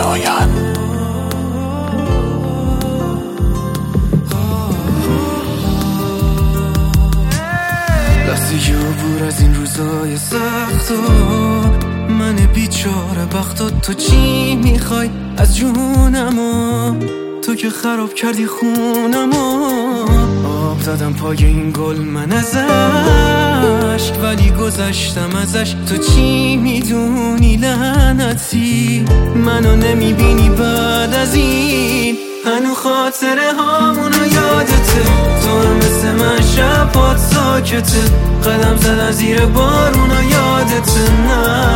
شایان. لحظه عبور از این روزای سخت من بیچاره بخت تو چی میخوای از جونمو؟ تو که خراب کردی خونمو. آب زدم پای این گل من ازش، ولی گذشتم ازش. تو چی میدونی لعنتی؟ منو نمیبینی بعد از این؟ هنو خاطره هامونو یادته؟ تو هم مثل من شبات ساکته؟ قدم زدن زیر بارونا یادته؟ نه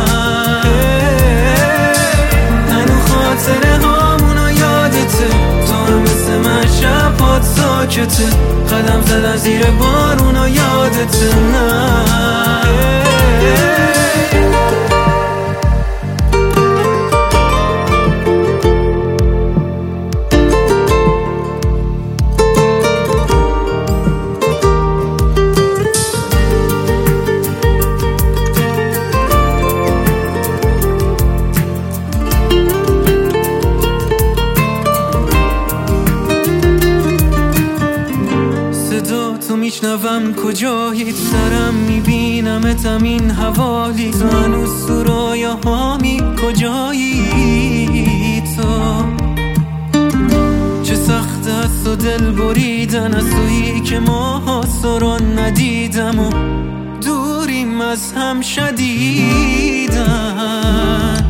هنو خاطره هامونو یادته؟ تو هم مثل من شبات ساکته؟ قدم زدن زیر بارونا یادته؟ نه تو میشنوم کجایی؟ سرم میبینمتم این حوالی. تو هنوز تو رویاهامی کجایی؟ تو چه سخت است و دل بریدن از تویی که ما سرا ندیدم و دوریم از هم شدیدن.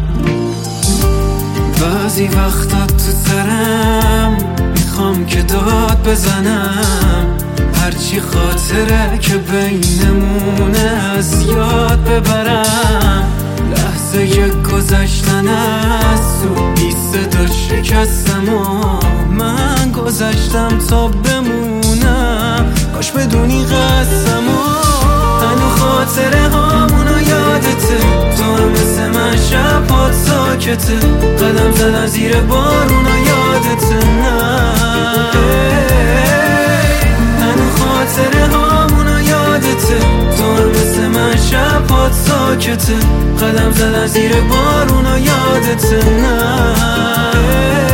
بعضی وقتا تو سرم میخوام که داد بزنم، هرچی خاطره که بینمونه از یاد ببرم. لحظه گذشتن از تو بی صدا شکستم و من گذشتم تا بمونم. کاش بدونی قسم و هنو خاطره هامونو یادته؟ تو هم مثل من شبات ساکته؟ قدم زدن زیر بارونا یادته؟ نه خاطره هامونو یادته؟ تو هم مثل من شبات ساکته؟ قدم زدن زیر بارونا یادته؟ نه